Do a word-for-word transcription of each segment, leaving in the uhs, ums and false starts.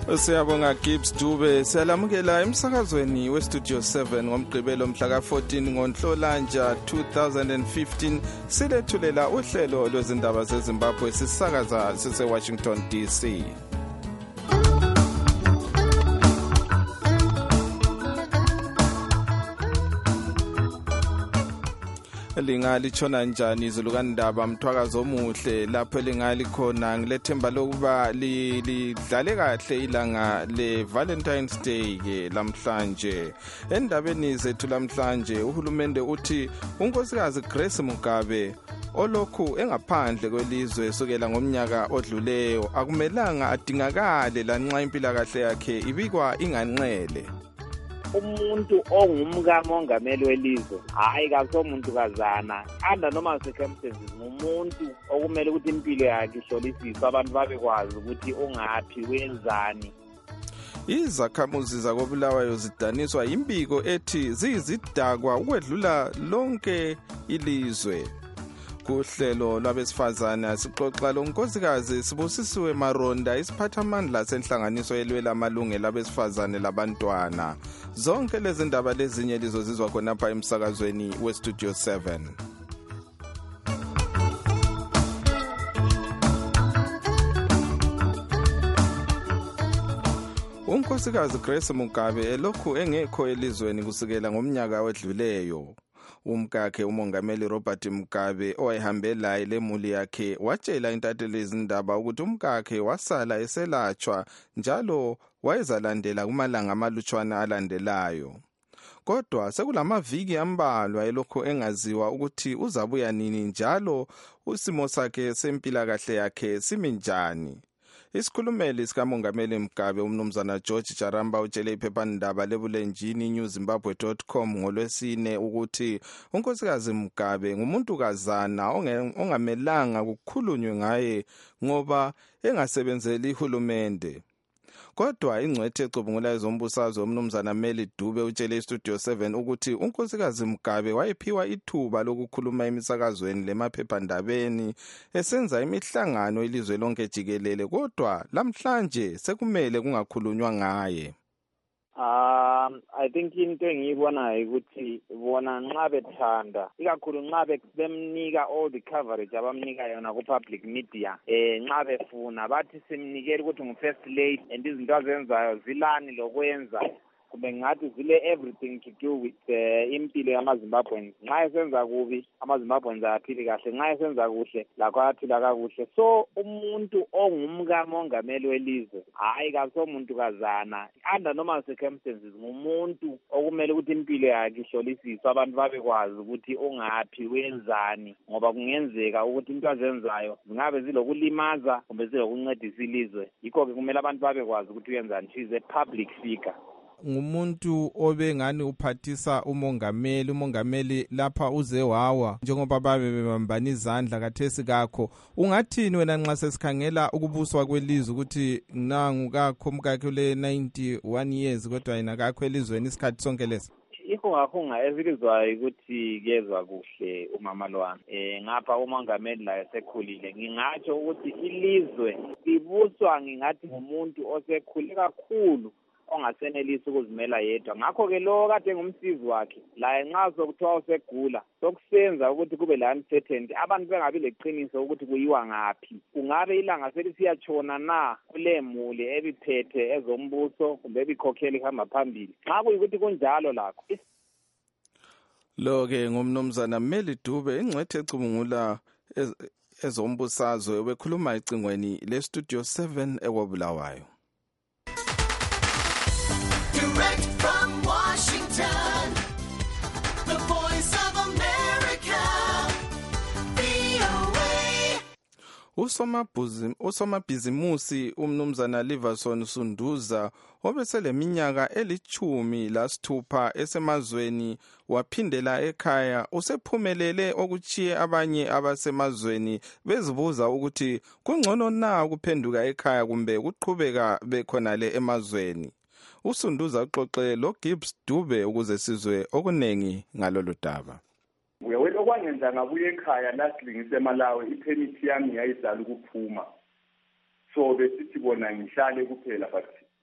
Siyabonga Gibbs Dube. Siyalamukela emsakazweni weStudio seven ngomgqibelo mhla ka fourteen ngoNhlolanja two thousand fifteen. Silethulela uhlelo lwezindaba zeZimbabwe sisakaza sise Washington D C. Lingali chona njani izulu kaNdaba mthwakazo omuhle lapho lingali khona ngilethemba lokuba lidlale kahle ilanga le Valentine's Day ke lamhlanje. Endabeni zethu lamhlanje uhulumende uthi unkosikazi Grace Mugabe olokhu engaphandle kwelizwe sukela ngomnyaka odluleyo akumelanga adingakale lanxa impilo kahle yakhe ibikwa inganqele. Umuntu ongumka mongameli welizwe hayi kasomuntu kazana anda noma circumstances umuntu okumele ukuthi impilo yakhe ihlolisiswe abantu babekwazi ukuthi ongaphi wenzani. Izakhamuzi zakobulawayo zidaniswa imbiko ethi ziyizidakwa ukwedlula lonke ilizwe. Kuhlelo lwabesifazana sixoxa lonkosikazi Sibusisiwe Maronda isiphathamandla senhlanganiso yelwela amalungelo abesifazane labantwana. Zonke lezi ndaba lezinye lizozizwa khona lapha emsakazweni weStudio seven. Unkosikazi Grace Mugabe elokhu engekho elizweni kusukela ngomnyaka wedluleyo. Umkakhe umongameli Robert Mugabe owayehambela lemuli yakhe watshela intatheli izindaba ukuthi umkakhe wasala eselatshwa njalo wayezalandela kumalanga amalutshwana alandelayo. Kodwa sekulamaviki ambalwa elokho engaziwa ukuthi uzabuya nini njalo usimo sakhe sempilakahle yakhe siminjani. Isikhulumeli sikamongameli Mugabe umnumzana George Jaramba utshele iphephandaba lebulenjini new zimbabwe dot com ngolwesine ukuthi unkosikazi Mugabe ngumuntu kazana ongamelanga kukhulunywe ngaye ngoba engasebenzeli ihulumende. Kodwa ingcwethe ecubungula ezombusazwe umnumzana Meli Dube utshele iStudio seven ukuthi unkosikazi Mugabe wayephiwa ithuba lokukhuluma emisakazweni lemaphephandabeni esenza imihlangano ilizwe lonke jikelele kodwa lamhlanje sekumele kungakhulunywa ngaye. Um, I think into engiyibonayo ukuthi bona nxa bethanda ikakhulu nxa bemnika all the coverage abamnika yona ku public media eh nxa befuna bathi simnikele ukuthi ngu first lady and izinto azenzayo zilani lokwenza kumbe ngathi zile everything to do with uh, impilo yamaZimbabweans. Nxa esenza kubi amaZimbabweans aphile kahle, nxa esenza kuhle lakho aphila kakuhle. So umuntu ongumka mongameli welizwe hayi kasomuntu kazana anda noma circumstances ngumuntu okumele ukuthi impilo yakhe ihlolisiswe abantu babekwazi ukuthi ongaphi wenzani ngoba kungenzeka ukuthi into azenzayo zingabe zilokulimaza kumbe zilokuncedisa ilizwe. Yikho ke kumele abantu babekwazi ukuthi uyenzani. She is a public figure. Ngumuntu obengani uphathisa umongameli umongameli lapha uze wawa njengoba babe bebambana izandla kathesi kakho. Ungathini wena nxa sesikhangela ukubuswa kwelizwe ukuthi nangu kakho umkakhe le ninety-one years kodwa yena kakho elizweni isikhathi sonke lesi? Ihungahunga esilizwayo ukuthi kezwa kuhle umama lwami eh ngapha umongameli la esekhulile ngingatsho ukuthi ilizwe libuswa ngingathi ngumuntu osekhule kakhulu ongasenelisi ukuzimela yedwa. Ngakho ke lo kade ngumsizi wakhe la nxa sokuthiwa usegula sokusenza ukuthi kube la uncertainty abantu bengabi leqiniso ukuthi kuyiwa ngaphi. Kungabe ilanga selisiyatshona na kule muli ebiphethe ezombuso kumbe ebikhokheli ihamba phambili. Nxa kuyikuthi kunjalo lakho lo ke ngumnumzana Meli Dube ingcwethe ecubungula ezombusazwe bekhuluma icingweni leStudio seven ekwabulawayo. Direct from Washington, the voice of America, V O A. Usomabhizimusi usomabhizimusi umnumzana Liverson Sunduza obeseleminyaka elichumi lasithupha esemazweni waphindela ekhaya usephumelele okuchiye abanye abasemazweni bezibuza ukuthi kungcono na ukuphenduka ekhaya kumbe kuqhubeka bekhona le emazweni. Usunduza uxoxe lo Gibbs Dube ukuze sizwe okunengi ngalolu daba. Uyawela okwangenza ngabuye ekhaya lasilingise eMalawi ipermit yami yayizala ukuphuma. So besithi bona ngihlale kuphela but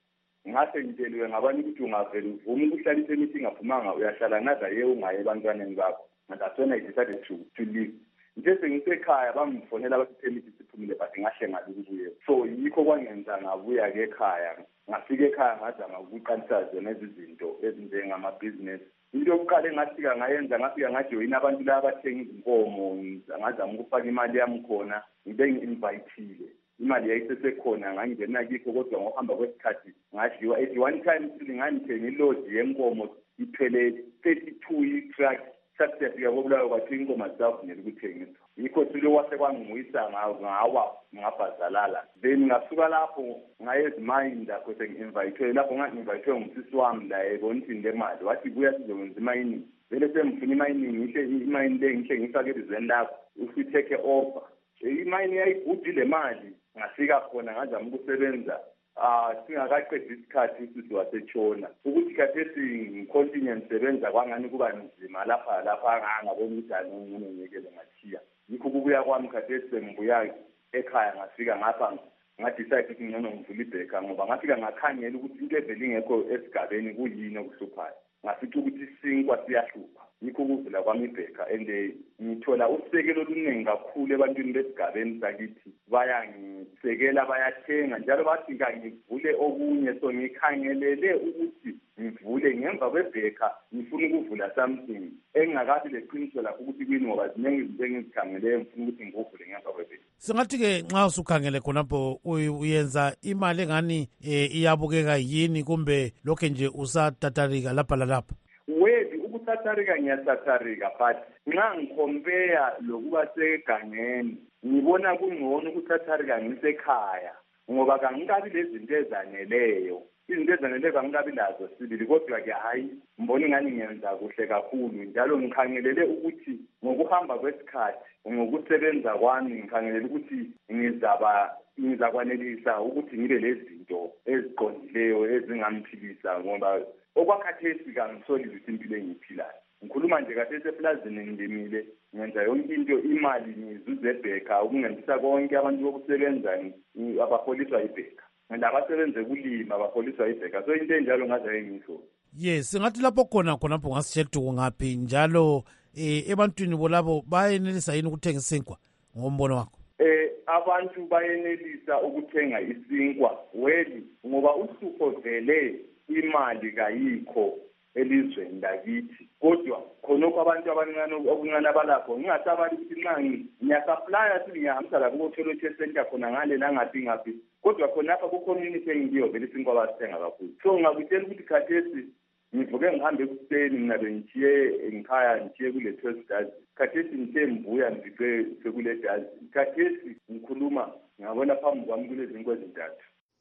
ngase ngitsheliwe ngabanye ukuthi ungavela uvuma ukuhlala iphemithi ingaphumanga uyahlala naza ye ungaye ebantwaneni bakho. And that's when I decided to to leave. Nje sengisekhaya bamfonela bathi iphemithi siphumile but ngahle ngabe ukubuye. So yikho kwangenza ngabuya ke ekhaya. Ngafika ekhaya ngazama ukuqalisa zona izinto ezinjengamabhizinesi. Into yokuqala engafika ngayenza ngafika ngajoyina abantu laba abathenga izinkomo ngazama ukufaka imali yami khona ngibe ngi-invitile. Imali yayisesekhona ngangena kikho kodwa ngokuhamba kwesikhathi ngadliwa ethi one time silingangithenga ilodi yenkomo iphele thirty-two i-truck sakufika kobulawa kwathi inkomo zavunyelwa ukuthengiswa. Yikho silo wase kwangiyisa ngawa ngabhazalala. Then ngasuka lapho ngayezimayinda kwese ngi-invite lapho ngangi-invite ngumsisi wami la ebona ukuthi ngemali wathi buya sizokwenza imayini. Vele semfuna imayini ngihle imayini le ngihle ngifake elizweni lakho usiteke over. Imayini yayigudile mali ngafika khona ngazama ukusebenza ah singakaqedi isikhathi usisi wasetshona ukuthi khathesi ngicontinue ngisebenza kwangani kuba nzima lapha lapha ngabona ukuthi angeke ngiyekele ngathiya. Yikho kubuya kwami khathesi sengibuya ekhaya ngafika ngapha ngadecide ukuthi ngcono ngivule ibheka ngoba ngafika ngakhangela ukuthi into evele ingekho esigabeni kuyini okuhluphayo. Ngasithi ukuthi isinkwa siyahlupha. Yikho ukuvula kwami ibheka and ngithola usekelo oluningi kakhulu ebantwini besigabeni sakithi bayangisekela bayathenga njalo bathi ngivule okunye so ngikhangelele ukuthi ngivule ngemva kwebheka ngifuna ukuvula something engakabi leqiniso lakho ukuthi kuyini ngoba ziningi izinto engizikhangele ngifuna ukuthi ngivule ngemva kwebheka. Singathi ke nxa usukhangele khonapho uyenza imali engani iyabukeka yini kumbe lokho nje usatatarika lapha lalapha? Wedi ukutatarika ngiyasatarika but nxa ngikompare lokuba segangeni ngibona kungcono ukutatarika ngisekhaya ngoba kangikabi lezinto ezaneleyo. Izinto ezaneleyo kangikabi lazo sibili kodwa ke hayi mbona ngani ngiyenza kuhle kakhulu njalo ngikhangelele ukuthi ngokuhamba kwesikhathi ngokusebenza kwami ngikhangelele ukuthi ngizaba ngizakwanelisa ukuthi ngibe lezinto eziqondileyo ezingamphilisa ngoba okwakhathesi kangisoli ukuthi impilo engiyiphilayo. Ngikhuluma nje khathesi eplazini ngidimile ngenza yonke into imali ngizuze ebheka ukungenzisa konke abantu bokusebenza abaholiswa ibheka. Ndabasebenze kulima abaholiswa ibheka. So into enjalo ngaze ngisho. Yes, singathi lapho khona khonapho ngasitshela ngaphi njalo eh ebantwini bolabo bayenelisa yini ukuthenga isinkwa ngombono wakho? Eh abantu bayenelisa ukuthenga isinkwa weli ngoba uhlupho vele imali kayikho elizweni lakithi kodwa khonokho abantu abancane okuncane abalapho ngingasabali ukuthi nxa ngiyasupply singihambisa lapho kuthola center khona ngale la ngathi ngapi kodwa khona lapha ku community engiyo vele isinkwa basithenga kakhulu. So ngakutshela ukuthi khathesi ngivuke ngihambe ekuseni ngabe ngiye ngikhaya ngiye kule twelve days khathesi ngithe mbuya ngiphe sekule days khathesi ngikhuluma ngabona phambi kwami kulezi zinkwe ezintathu.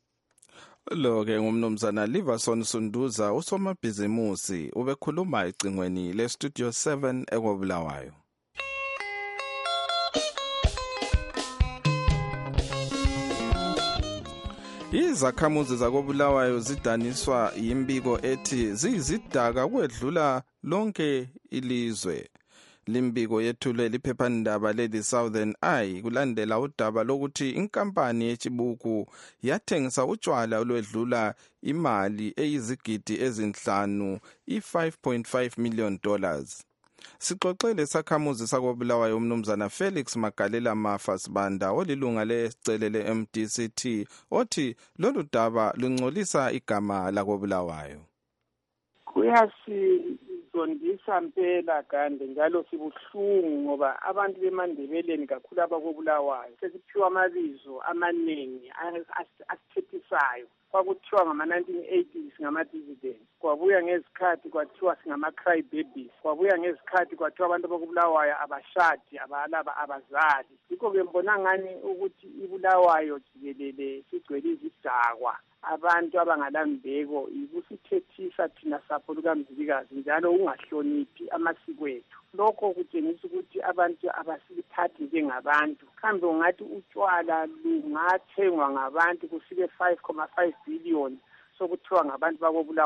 Lo ke ngumnumzana Liverson Sunduza usomabhizimusi ubekhuluma ecingweni le Studio seven ekobulawayo. Izakhamuzi zakobulawayo zidaniswa yimbiko ethi zizidaka kwedlula lonke ilizwe. Limbiko yethulwe liphephandaba leli Southern Eye kulandela udaba lokuthi inkampani yeChibuku yathengisa utshwala olwedlula imali eyizigidi ezinhlanu i-five point five million dollars. Sixoxele sakhamuzi sakobulawayo umnumzana Felix Magalela Mafa Sibanda olilunga lesicele le-M D C T othi lolu daba lungcolisa igama lakobulawayo. Kuyasi sondisa mpela kanti njalo sibuhlungu ngoba abantu beMandebeleni kakhulu abakobulawayo sekuthiwa amabizo amaningi asithethisayo. Kwakuthiwa ngama-nineteen eighties ngama-dividends, kwabuya ngezikhathi kwathiwa singama-cry babies, kwabuya ngezikhathi kwathiwa abantu abakubulawayo abashadi abalaba abazali. Yikho-ke mbona ngani ukuthi ibulawayo jikelele sigcwele izidakwa abantu abangalambeko ikusithethisa thina sapho lukaMzilikazi njalo ungahloniphi amasiko ethu. Lokho kutshengisa ukuthi abantu abasithathi njengabantu. Kambe ungathi utshwala lungathengwa ngabantu kufike five point five billion sokuthiwa ngabantu bakobulawayo.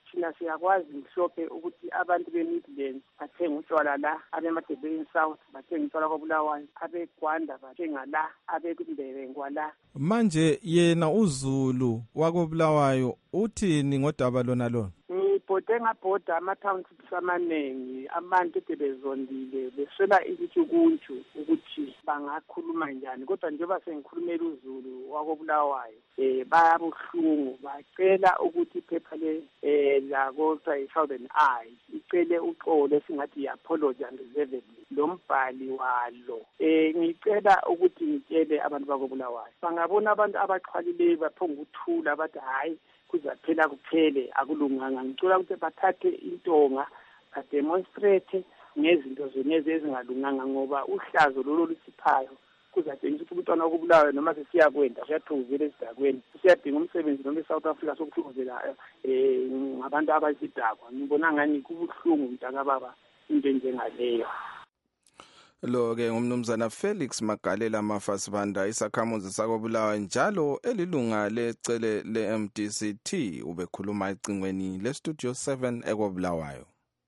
thina siyakwazi mhlophe ukuthi abantu be-Midlands bathenga utshwala la, abeMadebeleni South bathenga utshwala kwaBulawayo, abeGwanda bathenga la, abeNdebe ngwala. Manje yena uZulu wakobulawayo uthini ngodaba lona lona? Ngibhode ngabhoda ama-townships amaningi, abantu ebezondile beswela izicukunju ukuthi bangakhuluma njani, kodwa njengoba sengikhulumela uZulu wakobulawayo um bayabuhlungu, bacela ukuthi iphepha le um lakothiwa i-Southern Eye icele uxolo esingathi i-apology unreservedly lo mbhali walo. Um ngicela ukuthi ngitshele abantu bakobulawayo, bangabona abantu abaxhwalileyo baphonga ukuthula bathi hhayi kuzaphela kuphele akulunganga, ngicela ukuthi bathathe intonga bademonstrate ngezinto zonezi ezingalunganga, ngoba uhlazo lolo lusiphayo kuzatshengisa ukuthi umntwana wokubulawayo noma sesiyakwenda siyathunguzela esidakweni, siyadinga umsebenzi noma eSouth Africa sokuthunguzela um ngabantu abayisidakwa. Ngibona ngani kubuhlungu mntakababa into enjengaleyo. Lo-ke ngumnumzana Felix Magalela Mafasibanda, isakhamuzi sakobulawayo njalo elilunga lecele le-M D C T, ubekhuluma ecingweni le-Studio seven ekobulawayo.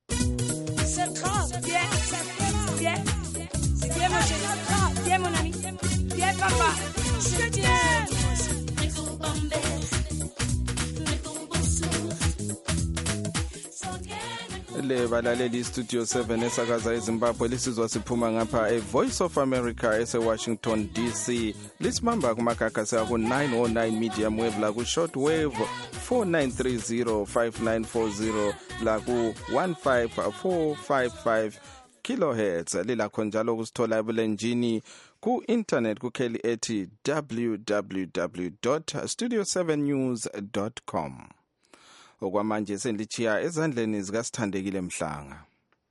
Le balaleli Studio seven esakaza eZimbabwe lisizwa siphuma ngapha eVoice of America ese-Washington D C. Lisimamba kumakaka seya ku-nine oh nine medium wave la ku-short wave four nine three zero five nine four zero la ku-one five four five five kilohertz. Lilakho njalo kusithola ebulenjini ku-internet kukheli ethi w w w dot studio seven news dot com. Okwamanje sendlichiya ezandleni zikaSithandekile Mhlanga.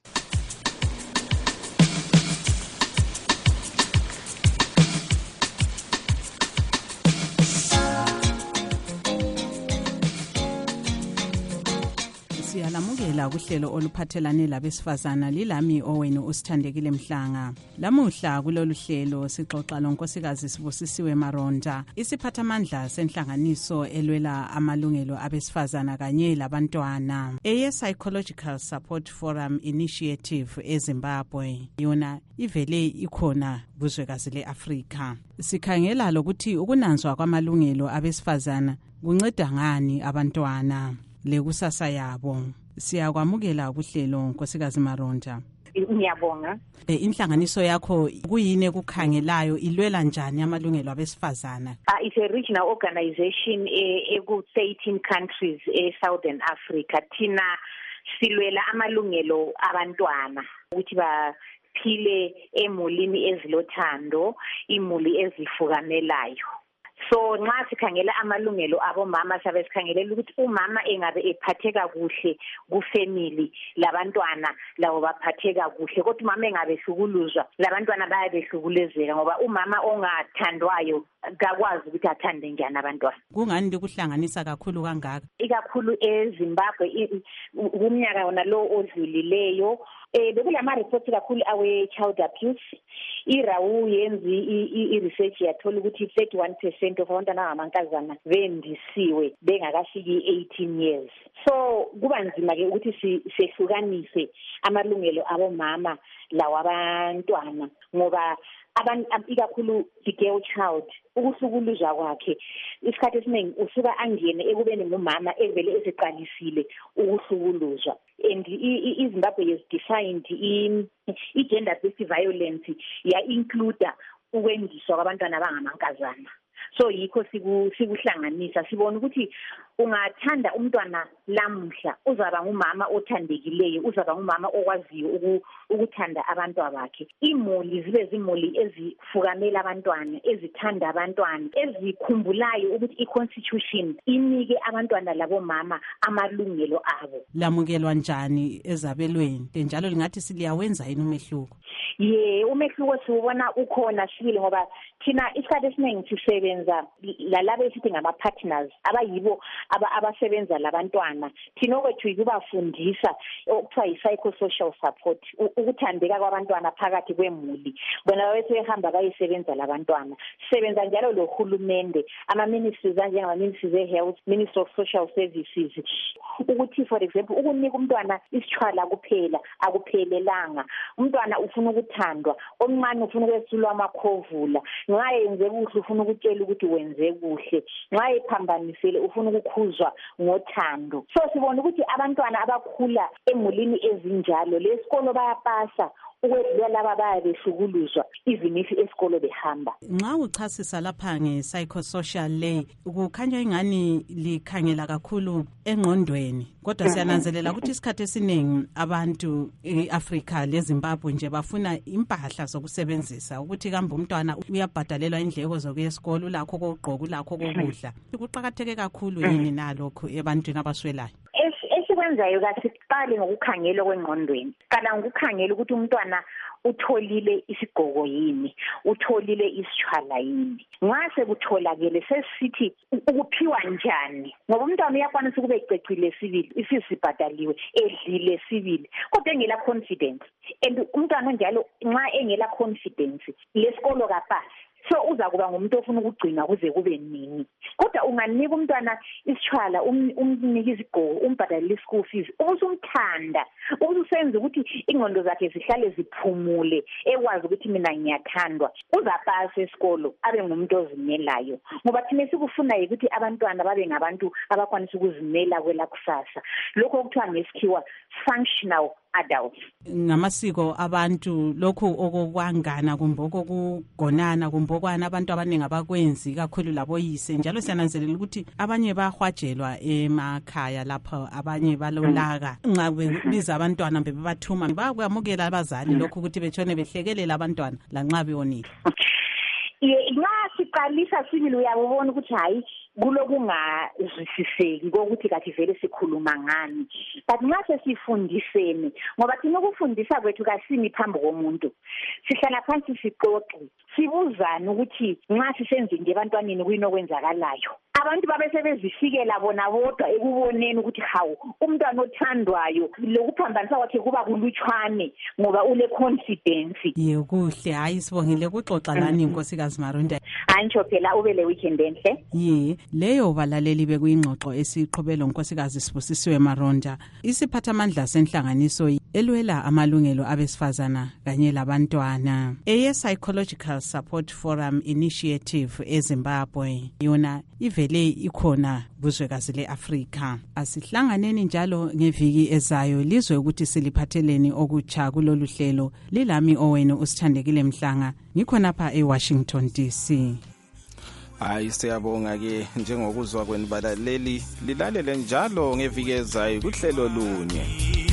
Siyalamukela kuhlelo oluphathelane labesifazana, lilami owenu uSithandekile Mhlanga. Lamuhla kulolu hlelo sixoxa lonkosikazi Sibusisiwe Maronda, isiphathamandla senhlanganiso elwela amalungelo abesifazana kanye labantwana, eye Psychological Support Forum Initiative eZimbabwe. Yona ivele ikhona kuzwekazi leAfrika. Sikhangela lokuthi ukunanzwa kwamalungelo abesifazana kunceda ngani abantwana lekusasa yabo. Siyakwamukela kuhlelo nkosikazi Maronda. Ngiyabonga. E, inhlanganiso yakho kuyini ekukhangelayo, ilwela njani amalungelo abesifazana? Uh, it's a regional organization eku eighteen countries e Southern Africa. Thina silwela amalungelo abantwana ukuthi baphile emulini ezilothando, imuli ezifukamelayo. So nxa sikhangela amalungelo abomama sabe sikhangelela ukuthi umama engabe ephatheka kuhle kufamily labantwana lawo baphatheka kuhle, kodwa umama engabe hlukuluzwa labantwana bayabehlukulezeka, ngoba umama ongathandwayo akakwazi ukuthi athande njani abantwana. Kungani likuhlanganisa kakhulu kangaka? Ikakhulu eZimbabwe umnyaka wona lo odlulileyo eh bekulama reports kakhulu awe child abuse. iRawu yenzi i-research yathola ukuthi thirty-one percent of abantwana abamankazana bendisiwe bengakafiki eighteen years. So kuba nzima ke ukuthi sehlukanise amalungelo abomama lawa abantwana, ngoba abantu ikakhulu the girl child ukuhlukuluzwa kwakhe isikhathi esiningi usuka angene ekubeni ngumama evele eseqalisile ukuhlukuluzwa. And iZimbabwe is defined in gender based violence ya include ukwendiswa kwabantwana abangamankazana. So yikho sikuhlanganisa sibona ukuthi ungathanda umntwana lamhla uzaba ngumama othandekileyo, uzaba ngumama okwaziyo ukuthanda abantwana bakhe. Imuli zibe zimuli ezifukamela abantwana, ezithanda abantwana, ezikhumbulayo ukuthi iconstitution inike abantwana labo mama amalungelo abo. Lamukelwa njani ezabelweni njalo lingathi siliyawenza yini umehluko? Ye umehluko siwubona ukhona sibili, ngoba thina isikhathi esiningi sisebenza lalabo esithi ngama-partners abayibo abasebenza labantwana thina okwethu yikubafundisa okuthiwa yi-psychosocial support ukuthandeka kwabantwana phakathi kwemuli bona bese behamba bayisebenza labantwana sisebenza njalo lohulumende ama-ministries anjengama-ministries e-health, Ministry of Social Services ukuthi for example ukunika umntwana isitshwala kuphela akuphelelanga umntwana ufuna ukuthandwa omncane ufuna ukwesulwa amakhovula nxa yenze kuhle ufuna ukutshela ukuthi wenze kuhle nxa ephambanisele ufuna ukukhuzwa ngothando so sibona ukuthi abantwana abakhula emulini ezinjalo lesikolo bayapasa ukwedlula laba bayabe behlukuluzwa even if esikolo behamba. Nxa uchasisa lapha nge-psychosocial lay kukhanya ingani likhangela kakhulu engqondweni kodwa siyananzelela ukuthi isikhathi esiningi abantu e-Africa leZimbabwe nje bafuna impahla zokusebenzisa ukuthi kambe umntwana uyabhadalelwa indleko zokuya esikolo lakho kokugqoka lakho kokudla kuqakatheke kakhulu yini nalokho ebantwini abaswelayo. Esikwenzayo kasiqale ngokukhangela kwengqondweni qala ngokukhangela ukuthi umntwana utholile isigqoko yini utholile isitshwala yini nxa sekutholakele sesithi ukuphiwa njani ngoba umntwana uyakwanisa ukube ececile sibili isisibhadaliwe edlile sibili kodwa engela confidence and umntwana njalo nxa engela confidence lesikolo kapasi so uza kuba ngumuntu ofuna ukugcina kuze kube nini kodwa unganika umntwana isitshwala umnika izigqoko umbhadalele school fees ubusumthanda ubusenza ukuthi ingqondo zakhe zihlale ziphumule ekwazi ukuthi mina ngiyathandwa uzapasa esikolo abe ngumuntu ozimelayo ngoba thina sikufuna ukuthi abantwana babe ngabantu abakwanisa ukuzimela kwela kusasa lokho okuthiwa ngesikhiwa functional adults. Ngamasiko abantu lokho okokwangana kumbe okugonana kumbe okwana abantu abaningi abakwenzi kakhulu laboyise njalo siyananzelela ukuthi abanye bahwajelwa emakhaya lapho abanye balolaka nxa bebiza abantwana bebathuma bayakwamukela abazali lokho ukuthi betshone behlekelela abantwana lanxa beyonile. Nxa siqalisa sibili uyabona ukuthi hayi kulokungazwisiseki kokuthi kathi vele sikhuluma ngani but nxa sesifundisene ngoba thina ukufundisa kwethu kasini phambi komuntu sihlala phansi sixoxe sibuzana ukuthi nxa sisenze nje ebantwaneni kuyinokwenzakalayo abantu babe sebezifikela bona bodwa ekuboneni ukuthi hawu umntwana othandwayo lokuphambanisa kwakhe kuba kulutshwane ngoba ule confidence. Ye kuhle hayi sibongile kuxoxa lani inkosikazi Maronda. Antsho phela ube le weekend enhle. Ye leyo balaleli bekuyingxoxo esiqhubelo nkosikazi Sibusisiwe Maronda isiphathamandla senhlanganiso elwela amalungelo abesifazana kanye labantwana eye Psychological Support Forum Initiative eZimbabwe yona ivele ikhona kuzwekazi leAfrika. Asihlanganeni njalo ngeviki ezayo lizwe ukuthi siliphatheleni okutsha kulolu hlelo lilami owenu usithandekile Mhlanga ngikhona pha eWashington D C. Hayi siyabonga ke njengokuzwa kwenu balaleli lilalele njalo ngeviki ezayo kuhlelo lunye.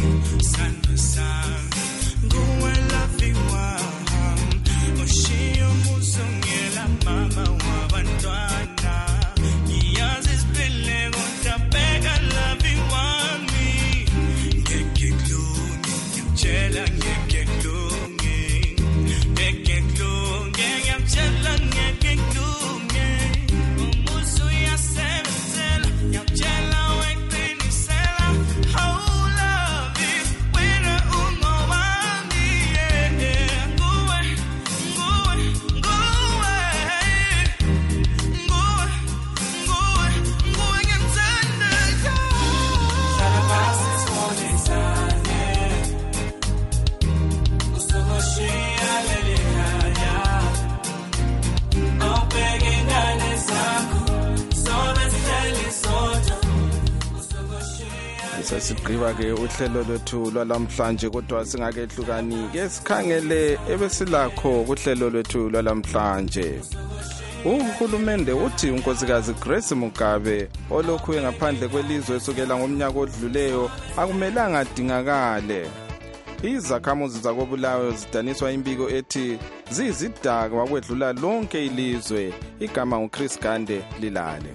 Sesigqiba ke uhlelo lwethu lwalamhlanje kodwa singakehlukani ke sikhangele ebesilakho kuhlelo lwethu lwalamhlanje. Uhulumende uthi unkosikazi Grace Mugabe olokhu engaphandle kwelizwe esukela ngomnyaka odluleyo akumelanga adingakale. Izakhamuzi zakobulawayo zidaniswa imbiko ethi zizidaka wakwedlula lonke ilizwe. Igama nguChris Gande lilale.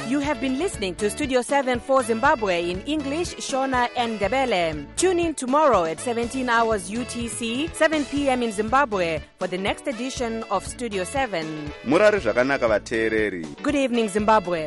You have been listening to Studio seven for Zimbabwe in English, Shona and Ndebele. Tune in tomorrow at seventeen hours U T C, seven p.m. in Zimbabwe for the next edition of Studio seven. Murari zvakanaka vateereri. Good evening, Zimbabwe.